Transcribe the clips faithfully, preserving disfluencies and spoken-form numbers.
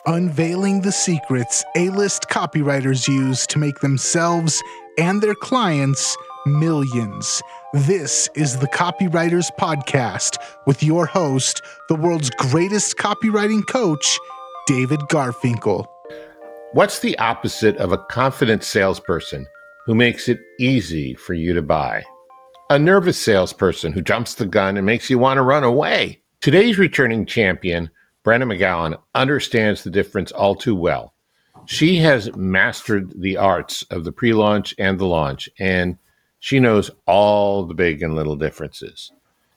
unveiling the secrets A-list copywriters use to make themselves and their clients millions. This is the Copywriters Podcast with your host, the world's greatest copywriting coach, David Garfinkel. What's the opposite of a confident salesperson who makes it easy for you to buy? A nervous salesperson who jumps the gun and makes you want to run away. Today's returning champion, Brenna McGowan, understands the difference all too well. She has mastered the arts of the pre-launch and the launch, and she knows all the big and little differences.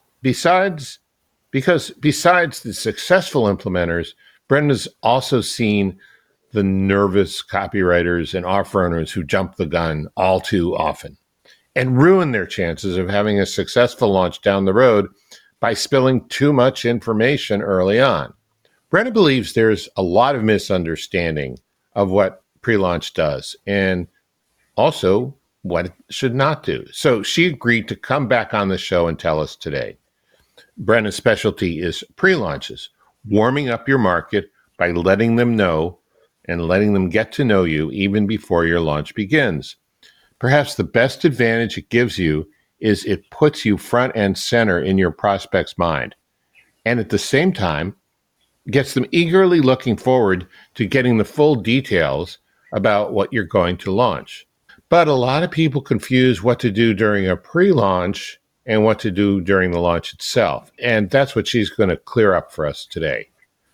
Besides, because besides the successful implementers, Brenda's also seen the nervous copywriters and offer owners who jump the gun all too often and ruin their chances of having a successful launch down the road by spilling too much information early on. Brenna believes there's a lot of misunderstanding of what pre-launch does and also what it should not do. So she agreed to come back on the show and tell us today. Brenna's specialty is pre-launches, warming up your market by letting them know and letting them get to know you even before your launch begins. Perhaps the best advantage it gives you is it puts you front and center in your prospect's mind, and at the same time, gets them eagerly looking forward to getting the full details about what you're going to launch. But a lot of people confuse what to do during a pre-launch and what to do during the launch itself, and that's what she's going to clear up for us today.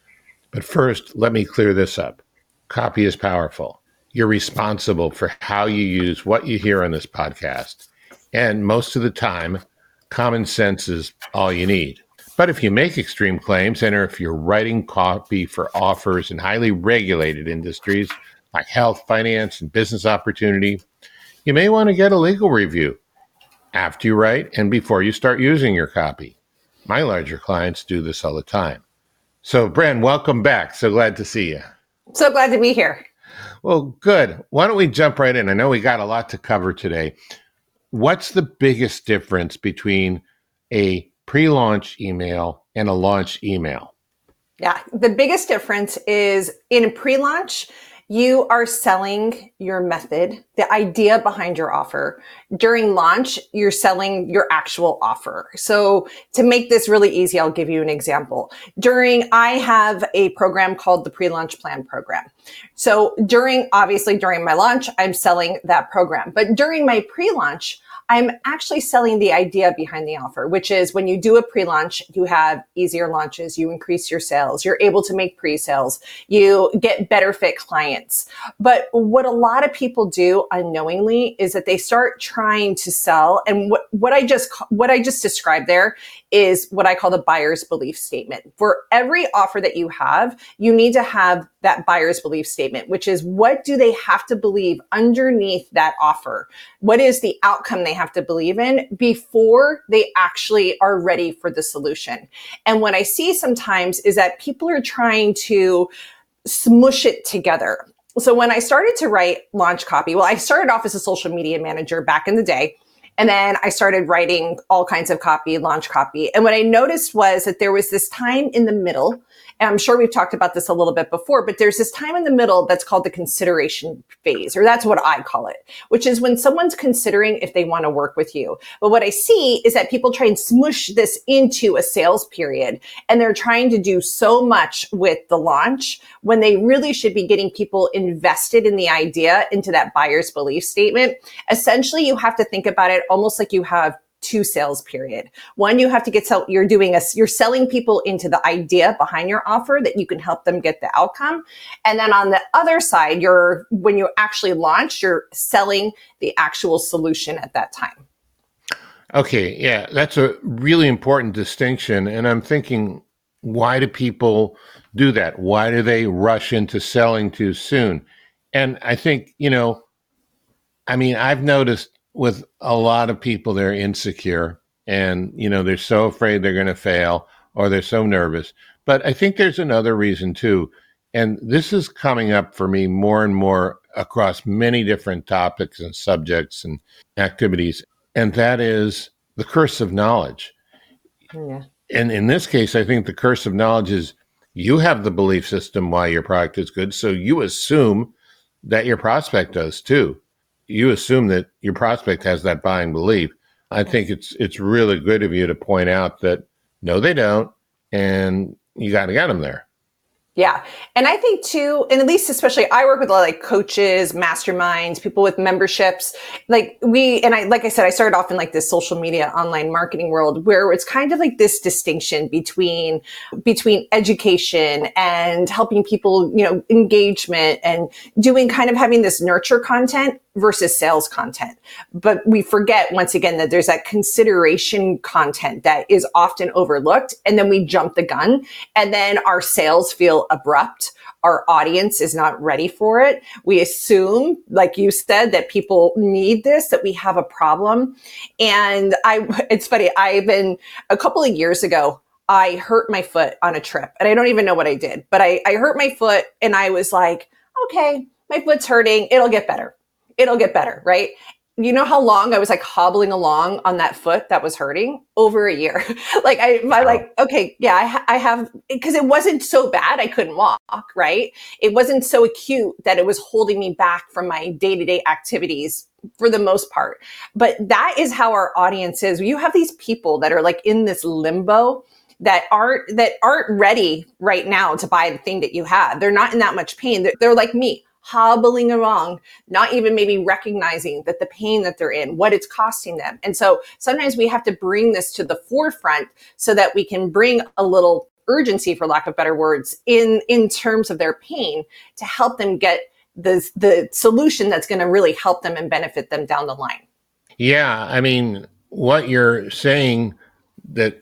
But first, let me clear this up. Copy is powerful. You're responsible for how you use what you hear on this podcast. And most of the time, common sense is all you need. But if you make extreme claims, and if you're writing copy for offers in highly regulated industries like health, finance, and business opportunity, you may want to get a legal review after you write and before you start using your copy. My larger clients do this all the time. So, Bren, welcome back. So glad to see you. So glad to be here. Well, good. Why don't we jump right in? I know we got a lot to cover today. What's the biggest difference between a pre-launch email and a launch email? Yeah, the biggest difference is in a pre-launch, you are selling your method, the idea behind your offer. During launch, you're selling your actual offer. So to make this really easy, I'll give you an example. During, I have a program called the Pre-Launch Plan Program. So during, obviously during my launch, I'm selling that program. But during my pre-launch, I'm actually selling the idea behind the offer, which is when you do a pre-launch, you have easier launches, you increase your sales, you're able to make pre-sales, you get better fit clients. But what a lot of people do unknowingly is that they start trying to sell. And what, what I just, what I just described there is what I call the buyer's belief statement. For every offer that you have, you need to have that buyer's belief statement, which is what do they have to believe underneath that offer? What is the outcome they have to believe in before they actually are ready for the solution? And what I see sometimes is that people are trying to smush it together. So when I started to write launch copy, well, I started off as a social media manager back in the day. And then I started writing all kinds of copy, launch copy. And what I noticed was that there was this time in the middle, and I'm sure we've talked about this a little bit before, but there's this time in the middle that's called the consideration phase, or that's what I call it, which is when someone's considering if they want to work with you. But what I see is that people try and smush this into a sales period, and they're trying to do so much with the launch when they really should be getting people invested in the idea, into that buyer's belief statement. Essentially, you have to think about it almost like you have two sales period. One, you have to get, sell, you're doing a, you're selling people into the idea behind your offer that you can help them get the outcome. And then on the other side, you're, when you actually launch, you're selling the actual solution at that time. Okay. Yeah. That's a really important distinction. And I'm thinking, why do people do that? Why do they rush into selling too soon? And I think, you know, I mean, I've noticed with a lot of people, they're insecure and, you know, they're so afraid they're going to fail or they're so nervous. But I think there's another reason too. And this is coming up for me more and more across many different topics and subjects and activities. And that is the curse of knowledge. Yeah. And in this case, I think the curse of knowledge is You have the belief system why your product is good. So you assume that your prospect does too. You assume that your prospect has that buying belief. I think it's it's really good of you to point out that no, they don't, and you got to get them there. Yeah. And I think too, and at least especially I work with a lot of like coaches, masterminds, people with memberships. Like we, and I, like I said, I started off in like this social media online marketing world where it's kind of like this distinction between, between education and helping people, you know, engagement and doing kind of having this nurture content versus sales content. But we forget once again that there's that consideration content that is often overlooked. And then we jump the gun and then our sales feel abrupt. Our audience is not ready for it. We assume, like you said, that people need this, that we have a problem. And I, it's funny. I've been a couple of years ago, I hurt my foot on a trip and I don't even know what I did, but I, I hurt my foot and I was like, okay, my foot's hurting. It'll get better. It'll get better, right? You know how long I was like hobbling along on that foot that was hurting? Over a year. like I, I like, okay, yeah, I, ha- I have, because it wasn't so bad I couldn't walk, right? It wasn't so acute that it was holding me back from my day-to-day activities for the most part. But that is how our audience is. You have these people that are like in this limbo that aren't, that aren't ready right now to buy the thing that you have. They're not in that much pain. They're, they're like me, hobbling along, not even maybe recognizing that the pain that they're in, what it's costing them. And so sometimes we have to bring this to the forefront so that we can bring a little urgency, for lack of better words, in, in terms of their pain to help them get the, the solution that's going to really help them and benefit them down the line. Yeah. I mean, what you're saying that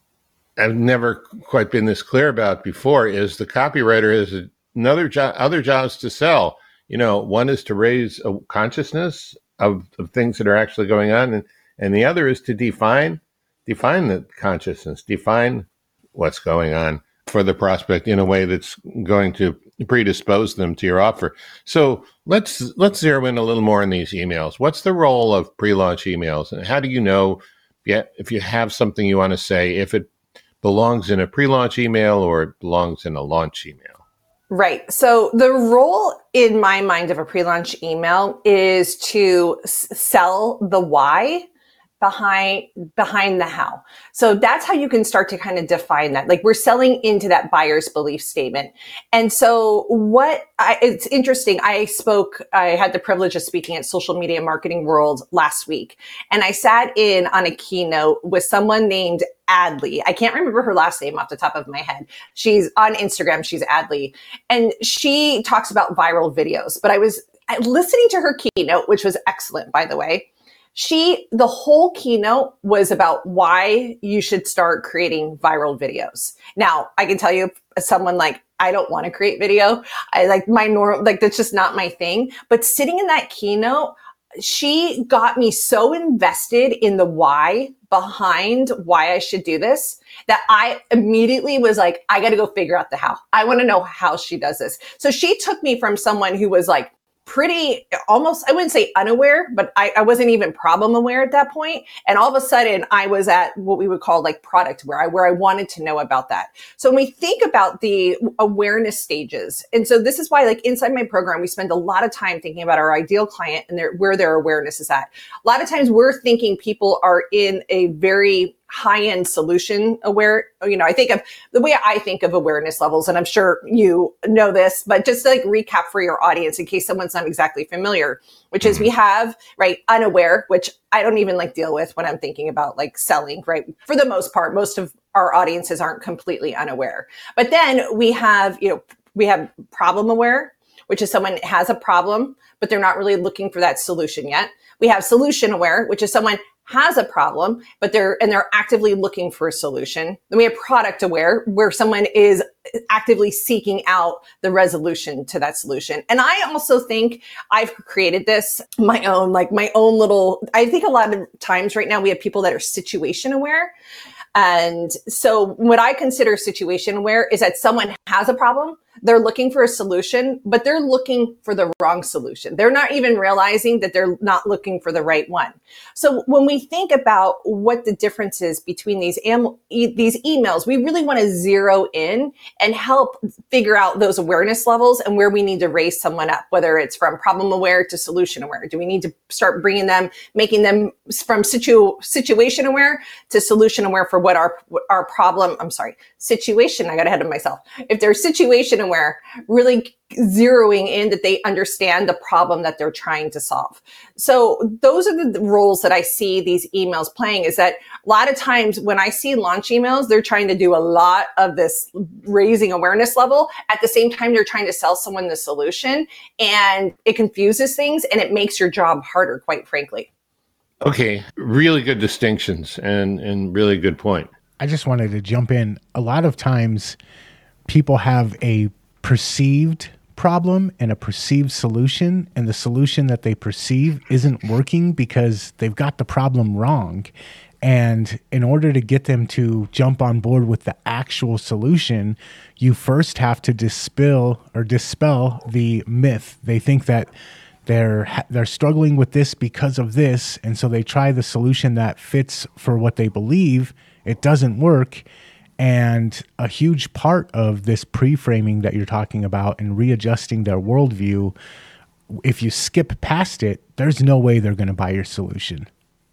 I've never quite been this clear about before is the copywriter has a Another job, other jobs to sell. You know, one is to raise a consciousness of, of things that are actually going on, and, and the other is to define define the consciousness, define what's going on for the prospect in a way that's going to predispose them to your offer. So let's let's zero in a little more on these emails. What's the role of pre-launch emails, and how do you know if you have something you want to say, if it belongs in a pre-launch email or it belongs in a launch email? Right. So the role in my mind of a pre-launch email is to s- sell the why behind, behind the how. So that's how you can start to kind of define that. Like we're selling into that buyer's belief statement. And so what I, it's interesting. I spoke, I had the privilege of speaking at Social Media Marketing World last week. And I sat in on a keynote with someone named Adley. I can't remember her last name off the top of my head. She's on Instagram. She's Adley. And she talks about viral videos. But I was listening to her keynote, which was excellent, by the way. She, the whole keynote was about why you should start creating viral videos. Now, I can tell you as someone like, I don't want to create video. I like my normal, like that's just not my thing. But sitting in that keynote, she got me so invested in the why behind why I should do this that I immediately was like, I got to go figure out the how. I want to know how she does this. So she took me from someone who was like pretty almost, I wouldn't say unaware, but I, I wasn't even problem aware at that point. And all of a sudden I was at what we would call like product where I, where I wanted to know about that. So when we think about the awareness stages, and so this is why like inside my program, we spend a lot of time thinking about our ideal client and their, where their awareness is at. A lot of times we're thinking people are in a very high-end solution aware. You know, I think of the way I think of awareness levels, and I'm sure you know this, but just to like recap for your audience in case someone's not exactly familiar, which is we have, right, unaware, which I don't even like deal with when I'm thinking about like selling, right? For the most part, most of our audiences aren't completely unaware. But then we have, you know, we have problem aware, which is someone has a problem, but they're not really looking for that solution yet. We have solution aware, which is someone has a problem, but they're, and they're actively looking for a solution. Then we have product aware, where someone is actively seeking out the resolution to that solution. And I also think I've created this, my own, like my own little, I think a lot of times right now we have people that are situation aware. And so what I consider situation aware is that someone has a problem, They're looking for a solution, but they're looking for the wrong solution. They're not even realizing that they're not looking for the right one. So when we think about what the difference is between these am- e- these emails, we really want to zero in and help figure out those awareness levels and where we need to raise someone up, whether it's from problem aware to solution aware. Do we need to start bringing them, making them from situ- situation aware to solution aware for what our what our problem, I'm sorry, situation, I got ahead of myself. If they're situation aware, really zeroing in that they understand the problem that they're trying to solve. So those are the roles that I see these emails playing, is that a lot of times when I see launch emails, they're trying to do a lot of this raising awareness level. At the same time, they're trying to sell someone the solution, and it confuses things and it makes your job harder, quite frankly. Okay, really good distinctions and, and really good point. I just wanted to jump in. A lot of times people have a perceived problem and a perceived solution, and the solution that they perceive isn't working because they've got the problem wrong. And in order to get them to jump on board with the actual solution, you first have to dispel or dispel the myth. They think that they're they're struggling with this because of this, and so they try the solution that fits for what they believe. It doesn't work. And a huge part of this pre-framing that you're talking about and readjusting their worldview, if you skip past it, there's no way they're going to buy your solution.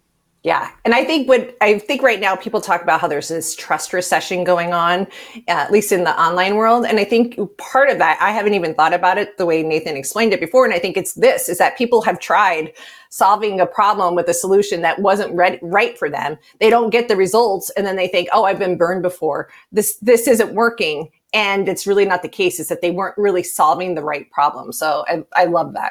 Yeah. And I think what I think right now people talk about how there's this trust recession going on, uh, at least in the online world. And I think part of that, I haven't even thought about it the way Nathan explained it before. And I think it's this, is that people have tried solving a problem with a solution that wasn't ready, right for them. They don't get the results. And then they think, oh, I've been burned before. This, this isn't working. And it's really not the case. It's that they weren't really solving the right problem. So I, I love that.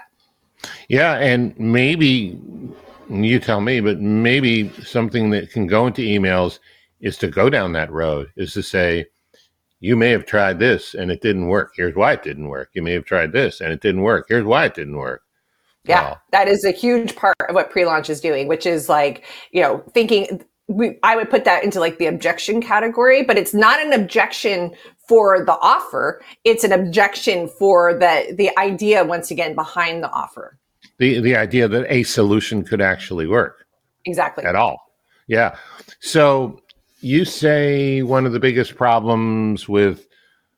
Yeah. And maybe, you tell me, but maybe something that can go into emails is to go down that road, is to say, you may have tried this and it didn't work. Here's why it didn't work. You may have tried this and it didn't work. Here's why it didn't work. Yeah, Wow. That is a huge part of what pre-launch is doing, which is like, you know, thinking, we, I would put that into like the objection category, but it's not an objection for the offer. It's an objection for the, the idea, once again, behind the offer. The the idea that a solution could actually work. Exactly. At all. Yeah. So you say one of the biggest problems with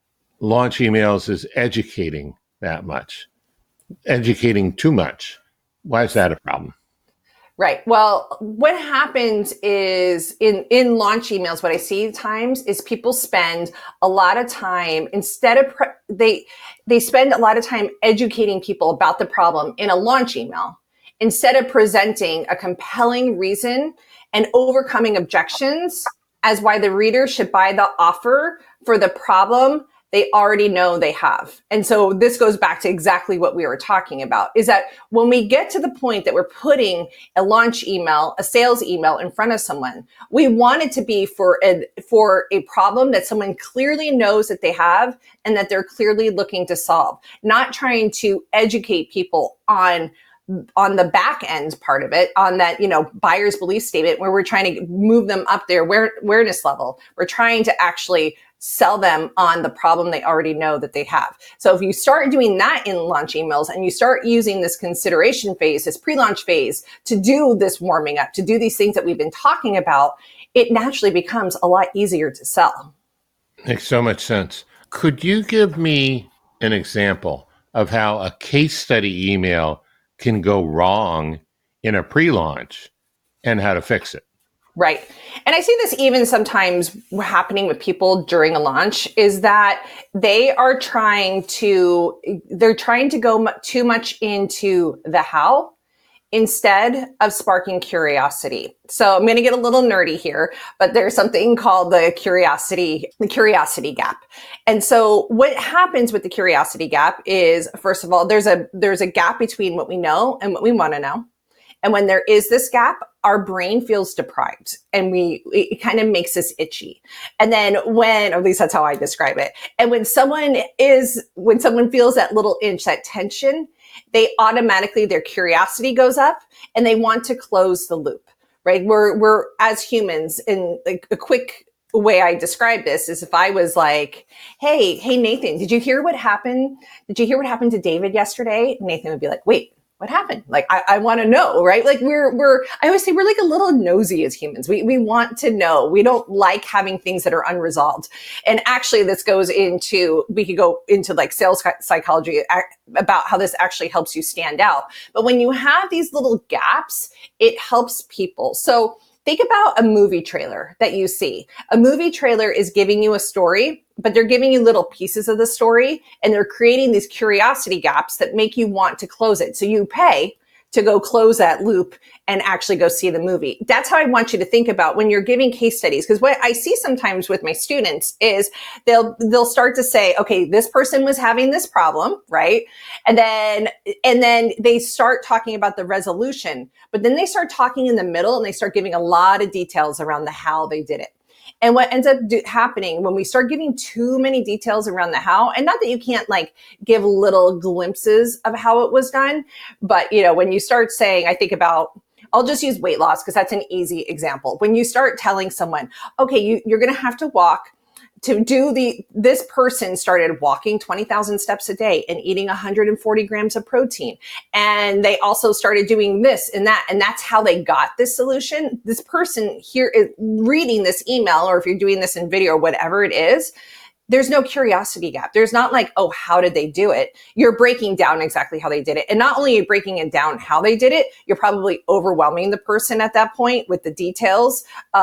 launch emails is educating that much, educating too much. Why is that a problem? Right. Well, what happens is in, in launch emails, what I see at times is people spend a lot of time, instead of, pre- they, they spend a lot of time educating people about the problem in a launch email, instead of presenting a compelling reason and overcoming objections as why the reader should buy the offer for the problem they already know they have. And so this goes back to exactly what we were talking about, is that when we get to the point that we're putting a launch email, a sales email in front of someone, we want it to be for a, for a problem that someone clearly knows that they have and that they're clearly looking to solve, not trying to educate people on on the back end part of it, on that, you know, buyer's belief statement, where we're trying to move them up their aware- awareness level. We're trying to actually sell them on the problem they already know that they have. So if you start doing that in launch emails and you start using this consideration phase, this pre-launch phase, to do this warming up, to do these things that we've been talking about, it naturally becomes a lot easier to sell. Makes so much sense. Could you give me an example of how a case study email can go wrong in a pre-launch and how to fix it? Right. And I see this even sometimes happening with people during a launch, is that they are trying to, they're trying to go too much into the how instead of sparking curiosity. So I'm going to get a little nerdy here, but there's something called the curiosity, the curiosity gap. And so what happens with the curiosity gap is, first of all, there's a, there's a gap between what we know and what we want to know. And when there is this gap, our brain feels deprived and we, it kind of makes us itchy. And then when, or at least that's how I describe it. And when someone is, when someone feels that little inch, that tension, they automatically, their curiosity goes up and they want to close the loop, right? We're, we're as humans, in like a quick way I describe this is if I was like, hey, hey, Nathan, did you hear what happened? Did you hear what happened to David yesterday? Nathan would be like, wait, what happened? Like, I, I want to know, right? Like we're, we're, I always say we're like a little nosy as humans. We, we want to know. We don't like having things that are unresolved. And actually this goes into, we could go into like sales psychology about how this actually helps you stand out. But when you have these little gaps, it helps people. So think about a movie trailer that you see. A movie trailer is giving you a story, but they're giving you little pieces of the story, and they're creating these curiosity gaps that make you want to close it. So you pay to go close that loop and actually go see the movie. That's how I want you to think about when you're giving case studies. Because what I see sometimes with my students is they'll they'll start to say, okay, this person was having this problem, right? And then and then they start talking about the resolution, but then they start talking in the middle and they start giving a lot of details around the how they did it. And what ends up do- happening when we start giving too many details around the how, and not that you can't like give little glimpses of how it was done, but you know, when you start saying, I think about, I'll just use weight loss because that's an easy example. When you start telling someone, okay, you, you're going to have to walk to do the, this person started walking twenty thousand steps a day and eating one hundred forty grams of protein. And they also started doing this and that. And that's how they got this solution. This person here is reading this email, or if you're doing this in video or whatever it is, there's no curiosity gap. There's not like, oh, how did they do it? You're breaking down exactly how they did it. And not only are you breaking it down how they did it, you're probably overwhelming the person at that point with the details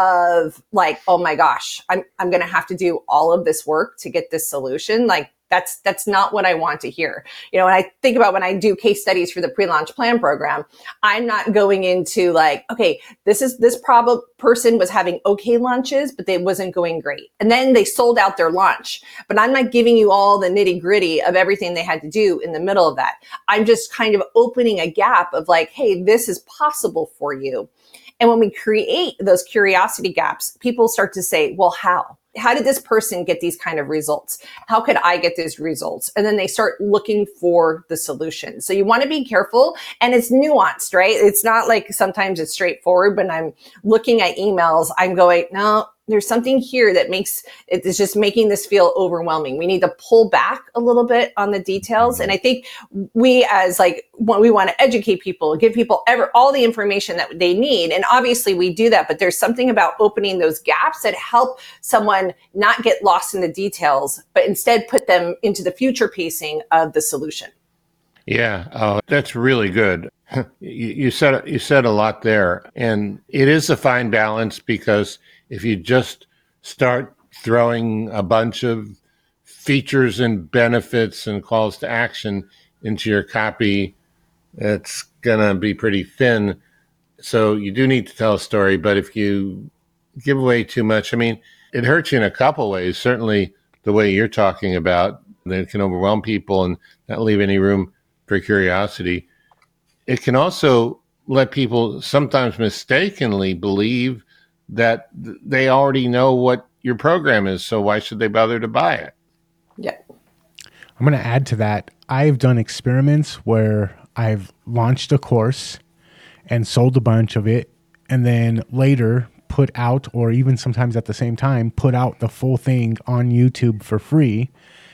of like, oh my gosh, I'm I'm gonna have to do all of this work to get this solution. Like that's that's not what I want to hear. You know, when I think about when I do case studies for the pre-launch plan program, I'm not going into like, okay, this is this prob- person was having okay launches, but they wasn't going great. And then they sold out their launch. But I'm not giving you all the nitty gritty of everything they had to do in the middle of that. I'm just kind of opening a gap of like, hey, this is possible for you. And when we create those curiosity gaps, people start to say, well, how? How did this person get these kind of results? How could I get these results? And then they start looking for the solution. So you want to be careful, and it's nuanced, right? It's not like sometimes it's straightforward. When I'm looking at emails, I'm going, no, there's something here that makes it is just making this feel overwhelming. We need to pull back a little bit on the details. And I think we as like when we want to educate people, give people ever all the information that they need. And obviously we do that, but there's something about opening those gaps that help someone not get lost in the details, but instead put them into the future pacing of the solution. Yeah, uh, that's really good. you, you said you said a lot there, and it is a fine balance, because if you just start throwing a bunch of features and benefits and calls to action into your copy, it's gonna be pretty thin. So you do need to tell a story, but if you give away too much, I mean, it hurts you in a couple ways. Certainly the way you're talking about, that it can overwhelm people and not leave any room for curiosity. It can also let people sometimes mistakenly believe that they already know what your program is, so why should they bother to buy it? Yeah. I'm going to add to that. I've done experiments where I've launched a course and sold a bunch of it, and then later put out, or even sometimes at the same time, put out the full thing on YouTube for free.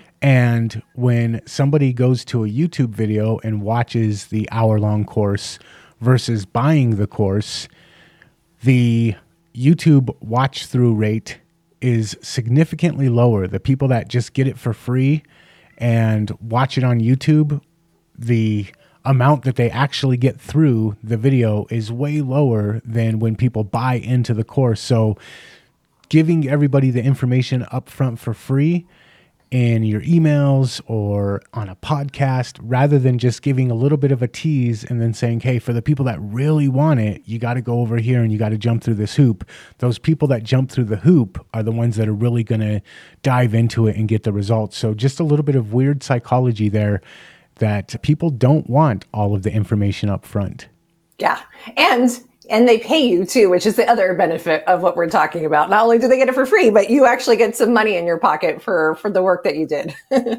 And when somebody goes to a YouTube video and watches the hour-long course versus buying the course, the YouTube watch-through rate is significantly lower. The people that just get it for free and watch it on YouTube, the amount that they actually get through the video is way lower than when people buy into the course. So giving everybody the information up front for free in your emails or on a podcast, rather than just giving a little bit of a tease and then saying, hey, for the people that really want it, you got to go over here and you got to jump through this hoop. Those people that jump through the hoop are the ones that are really going to dive into it and get the results. So just a little bit of weird psychology there, that people don't want all of the information up front. Yeah. And And they pay you too, which is the other benefit of what we're talking about. Not only do they get it for free, but you actually get some money in your pocket for, for the work that you did.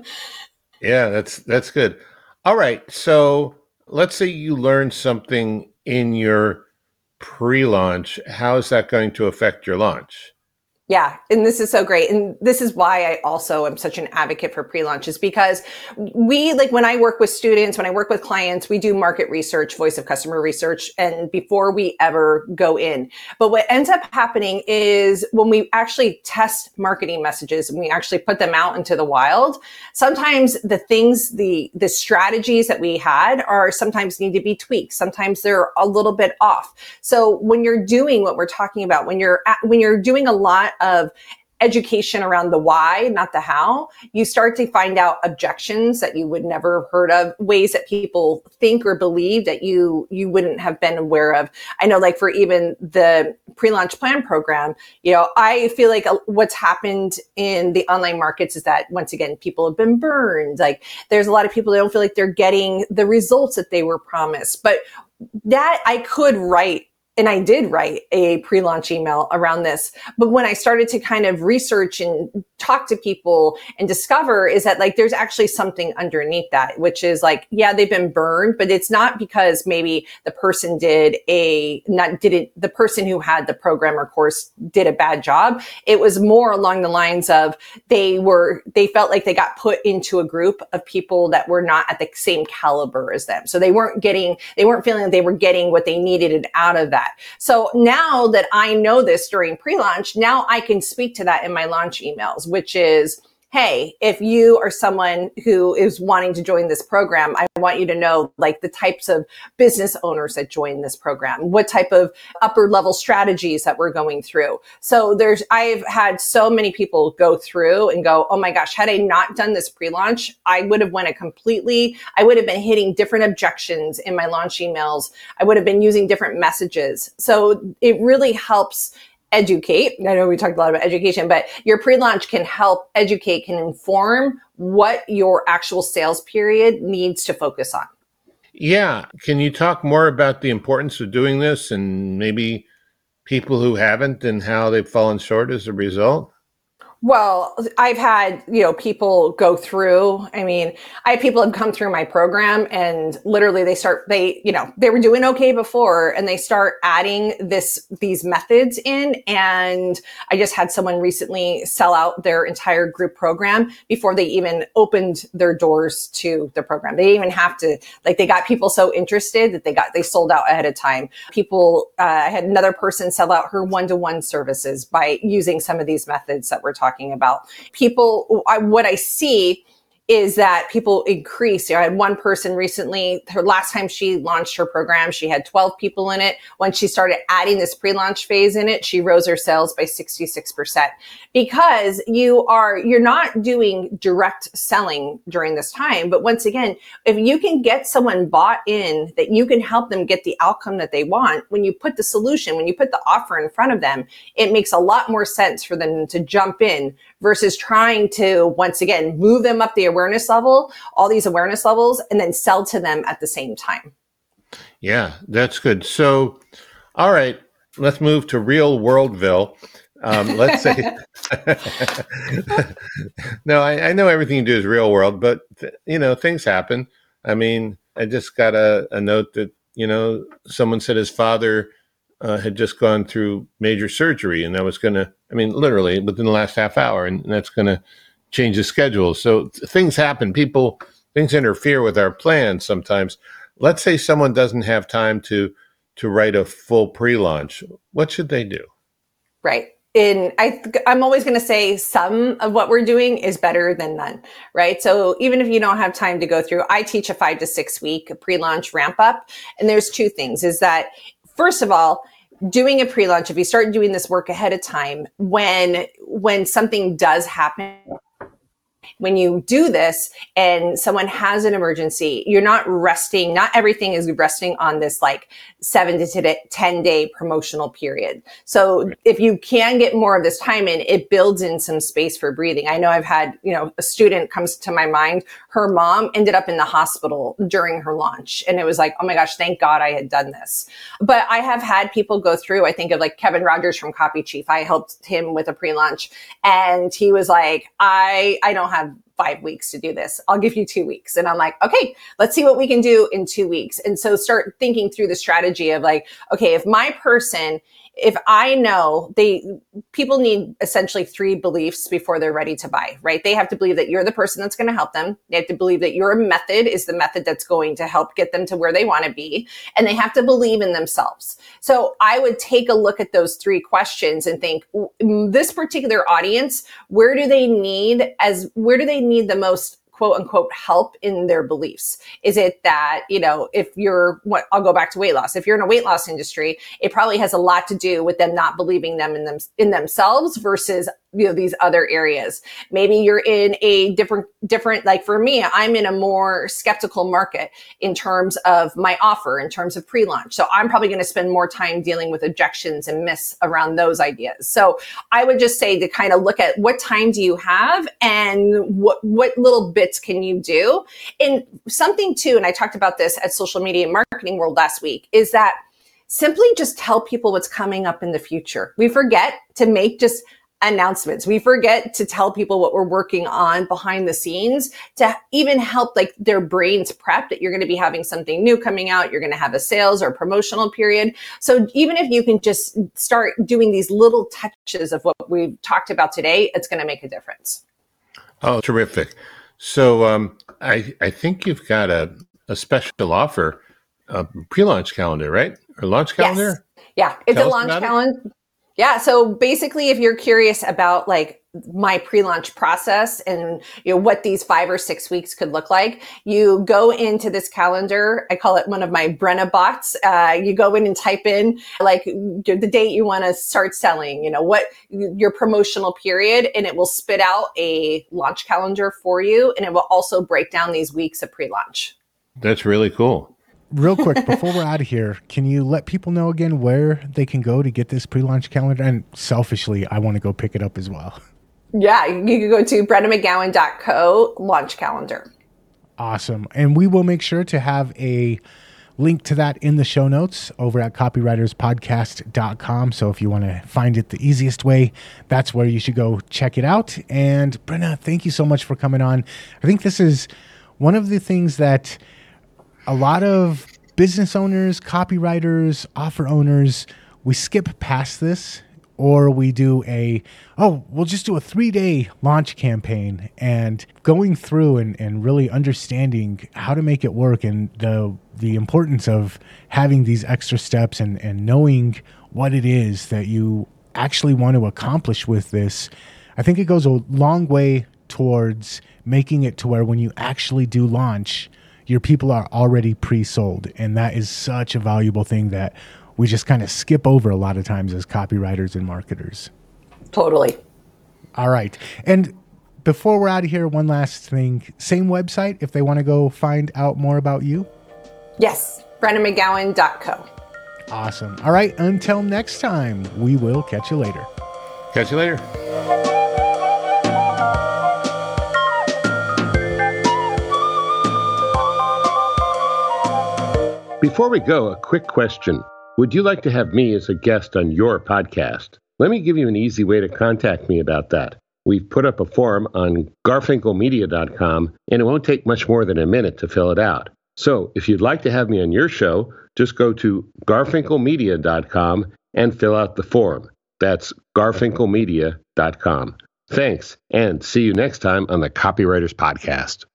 Yeah, that's that's good. All right. So let's say you learned something in your pre-launch. How is that going to affect your launch? Yeah. And this is so great. And this is why I also am such an advocate for pre-launches, because we, like when I work with students, when I work with clients, we do market research, voice of customer research, and before we ever go in. But what ends up happening is when we actually test marketing messages and we actually put them out into the wild, sometimes the things, the, the strategies that we had are sometimes need to be tweaked. Sometimes they're a little bit off. So when you're doing what we're talking about, when you're at, when you're doing a lot of education around the why, not the how, you start to find out objections that you would never have heard of, ways that people think or believe that you you wouldn't have been aware of. I know, like for even the pre-launch plan program, you know, I feel like what's happened in the online markets is that once again, people have been burned. Like there's a lot of people that don't feel like they're getting the results that they were promised. But that I could write, and I did write a pre-launch email around this. But when I started to kind of research and talk to people and discover is that like, there's actually something underneath that, which is like, yeah, they've been burned, but it's not because maybe the person did a, not didn't, the person who had the program or course did a bad job. It was more along the lines of they were, they felt like they got put into a group of people that were not at the same caliber as them. So they weren't getting, they weren't feeling that they were getting what they needed out of that. So now that I know this during pre-launch, now I can speak to that in my launch emails, which is, hey, if you are someone who is wanting to join this program, I want you to know like the types of business owners that join this program, what type of upper level strategies that we're going through. So there's, I've had so many people go through and go, oh my gosh, had I not done this pre-launch, I would have went a completely, I would have been hitting different objections in my launch emails. I would have been using different messages. So it really helps educate. I know we talked a lot about education, but your pre-launch can help educate, can inform what your actual sales period needs to focus on. Yeah. Can you talk more about the importance of doing this and maybe people who haven't and how they've fallen short as a result? Well, I've had, you know, people go through, I mean, I have people have come through my program and literally they start, they, you know, they were doing okay before and they start adding this, these methods in. And I just had someone recently sell out their entire group program before they even opened their doors to the program. They didn't even have to, like they got people so interested that they got, they sold out ahead of time. People, uh, I had another person sell out her one-to-one services by using some of these methods that we're talking about. People, I, what I see is that people increase. You know, I had one person recently, her last time she launched her program, she had twelve people in it. When she started adding this pre-launch phase in it, she rose her sales by sixty-six percent because you are, you're not doing direct selling during this time. But once again, if you can get someone bought in that you can help them get the outcome that they want, when you put the solution, when you put the offer in front of them, it makes a lot more sense for them to jump in versus trying to, once again, move them up the awareness level, all these awareness levels, and then sell to them at the same time. Yeah, that's good. So, all right, let's move to real worldville. Um, let's say, no, I, I know everything you do is real world, but th- you know, things happen. I mean, I just got a, a note that, you know, someone said his father uh, had just gone through major surgery and that was going to, I mean, literally within the last half hour, and that's going to change the schedule. So th- things happen. People, things interfere with our plans sometimes. Let's say someone doesn't have time to to write a full pre-launch. What should they do? Right. In I, I'm always going to say some of what we're doing is better than none, right? So even if you don't have time to go through, I teach a five to six week pre-launch ramp up. And there's two things is that, first of all, doing a pre-launch, if you start doing this work ahead of time, when, when something does happen, when you do this and someone has an emergency, you're not resting. Not everything is resting on this like seven to ten day promotional period. So if you can get more of this time in, it builds in some space for breathing. I know I've had, you know, a student comes to my mind, her mom ended up in the hospital during her launch. And it was like, oh my gosh, thank God I had done this. But I have had people go through, I think of like Kevin Rogers from Copy Chief. I helped him with a pre-launch and he was like, I, I don't have five weeks to do this. I'll give you two weeks. And I'm like, okay, let's see what we can do in two weeks. And so start thinking through the strategy of like, okay, if my person if I know they, people need essentially three beliefs before they're ready to buy, right? They have to believe that you're the person that's going to help them. They have to believe that your method is the method that's going to help get them to where they want to be. And they have to believe in themselves. So I would take a look at those three questions and think, this particular audience, where do they need as, where do they need the most quote unquote help in their beliefs? Is it that, you know, if you're what I'll go back to weight loss. If you're in a weight loss industry, it probably has a lot to do with them not believing them in them in themselves versus, you know, these other areas. Maybe you're in a different, different, like for me, I'm in a more skeptical market in terms of my offer, in terms of pre-launch. So I'm probably going to spend more time dealing with objections and myths around those ideas. So I would just say to kind of look at what time do you have and what, what little bits can you do? And something too, and I talked about this at Social Media and Marketing World last week, is that simply just tell people what's coming up in the future. We forget to make just announcements. We forget to tell people what we're working on behind the scenes to even help like their brains prep that you're going to be having something new coming out. You're going to have a sales or promotional period. So even if you can just start doing these little touches of what we've talked about today, it's going to make a difference. Oh, terrific. So um, I, I think you've got a, a special offer, a pre-launch calendar, right? Or launch calendar? Yes. Yeah, it's Tell a launch calendar. It. Yeah. So basically, if you're curious about like my pre-launch process and you know what these five or six weeks could look like, you go into this calendar. I call it one of my Brenna bots. Uh, you go in and type in like the date you want to start selling, you know, what your promotional period, and it will spit out a launch calendar for you. And it will also break down these weeks of pre-launch. That's really cool. Real quick, before we're out of here, can you let people know again where they can go to get this pre-launch calendar? And selfishly, I want to go pick it up as well. Yeah, you can go to brenna mcgowan dot co launch calendar. Awesome. And we will make sure to have a link to that in the show notes over at copywriters podcast dot com. So if you want to find it the easiest way, that's where you should go check it out. And Brenna, thank you so much for coming on. I think this is one of the things that a lot of business owners, copywriters, offer owners, we skip past this, or we do a, oh, we'll just do a three-day launch campaign, and going through and, and really understanding how to make it work and the the importance of having these extra steps and, and knowing what it is that you actually want to accomplish with this. I think it goes a long way towards making it to where when you actually do launch, your people are already pre-sold. And that is such a valuable thing that we just kind of skip over a lot of times as copywriters and marketers. Totally. All right. And before we're out of here, one last thing. Same website if they want to go find out more about you? Yes. brenna mcgowan dot co. Awesome. All right. Until next time, we will catch you later. Catch you later. Before we go, a quick question. Would you like to have me as a guest on your podcast? Let me give you an easy way to contact me about that. We've put up a form on garfinkel media dot com, and it won't take much more than a minute to fill it out. So if you'd like to have me on your show, just go to garfinkel media dot com and fill out the form. That's garfinkel media dot com. Thanks, and see you next time on the Copywriters Podcast.